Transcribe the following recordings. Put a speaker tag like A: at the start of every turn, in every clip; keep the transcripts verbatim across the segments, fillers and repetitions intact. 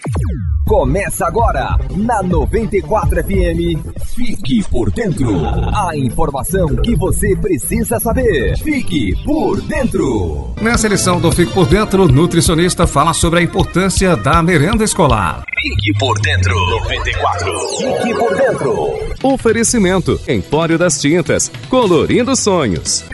A: Começa agora, na noventa e quatro F M, Fique por Dentro. A informação que você precisa saber. Fique por Dentro.
B: Nessa edição do Fique por Dentro, o nutricionista fala sobre a importância da merenda escolar.
A: Fique por Dentro. noventa e quatro. Fique por Dentro.
C: Oferecimento: Empório das Tintas, colorindo sonhos.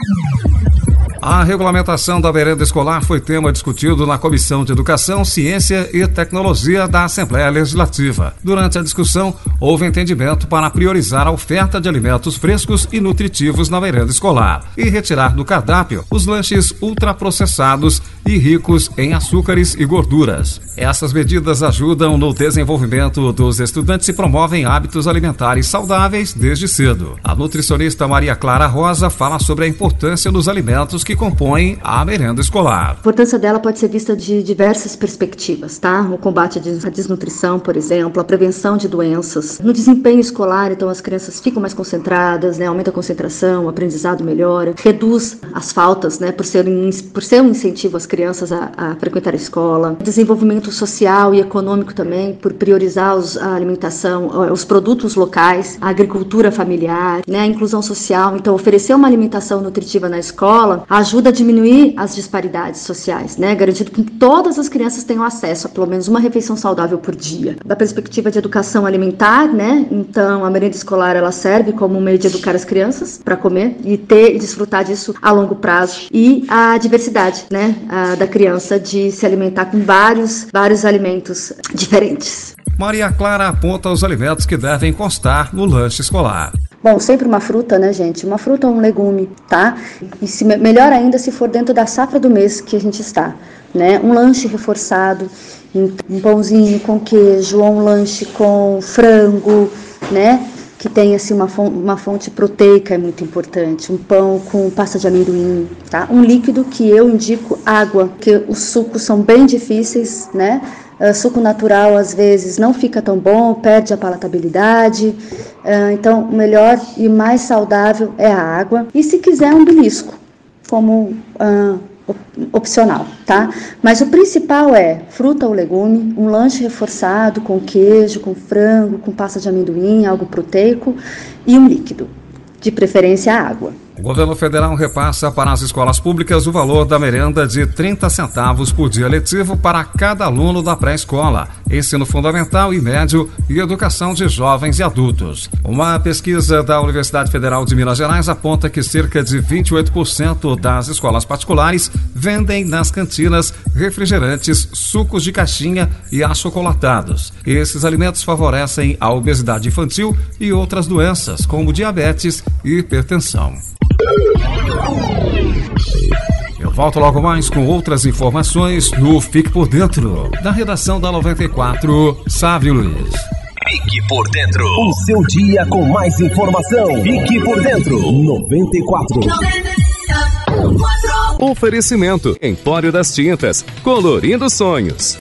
B: A regulamentação da merenda escolar foi tema discutido na Comissão de Educação, Ciência e Tecnologia da Assembleia Legislativa. Durante a discussão, houve entendimento para priorizar a oferta de alimentos frescos e nutritivos na merenda escolar e retirar do cardápio os lanches ultraprocessados e ricos em açúcares e gorduras. Essas medidas ajudam no desenvolvimento dos estudantes e promovem hábitos alimentares saudáveis desde cedo. A nutricionista Maria Clara Rosa fala sobre a importância dos alimentos que compõem a merenda escolar.
D: A importância dela pode ser vista de diversas perspectivas, tá? O combate à desnutrição, por exemplo, a prevenção de doenças. No desempenho escolar, então, as crianças ficam mais concentradas, né? Aumenta a concentração, o aprendizado melhora, reduz as faltas, né? Por ser, por ser um incentivo às crianças a, a frequentar a escola. Desenvolvimento social e econômico também, por priorizar os, a alimentação, os produtos locais, a agricultura familiar, né? A inclusão social. Então, oferecer uma alimentação nutritiva na escola ajuda a diminuir as disparidades sociais, né? Garantindo que todas as crianças tenham acesso a pelo menos uma refeição saudável por dia. Da perspectiva de educação alimentar, né? Então, a merenda escolar, ela serve como um meio de educar as crianças para comer e ter e desfrutar disso a longo prazo. E a diversidade, né? A, da criança de se alimentar com vários, vários alimentos diferentes.
B: Maria Clara aponta os alimentos que devem constar no lanche escolar.
D: Bom, sempre uma fruta, né, gente? Uma fruta ou um legume, tá? E se, melhor ainda se for dentro da safra do mês que a gente está, né? Um lanche reforçado, um pãozinho com queijo, ou um lanche com frango, né? Que tem, assim, uma fonte, uma fonte proteica é muito importante. Um pão com pasta de amendoim, tá? Um líquido que eu indico água, porque os sucos são bem difíceis, né? Uh, suco natural, às vezes, não fica tão bom, perde a palatabilidade. Uh, então, o melhor e mais saudável é a água. E se quiser, um belisco, como uh, opcional, tá? Mas o principal é fruta ou legume, um lanche reforçado com queijo, com frango, com pasta de amendoim, algo proteico e um líquido, de preferência a água.
B: O governo federal repassa para as escolas públicas o valor da merenda de trinta centavos por dia letivo para cada aluno da pré-escola, ensino fundamental e médio e educação de jovens e adultos. Uma pesquisa da Universidade Federal de Minas Gerais aponta que cerca de vinte e oito por cento das escolas particulares vendem nas cantinas refrigerantes, sucos de caixinha e achocolatados. Esses alimentos favorecem a obesidade infantil e outras doenças, como diabetes e hipertensão. Eu volto logo mais com outras informações no Fique por Dentro, da redação da noventa e quatro, Sávio Luiz.
A: Fique por Dentro, o seu dia com mais informação. Fique por Dentro, noventa e quatro.
C: Oferecimento: Empório das Tintas, colorindo sonhos.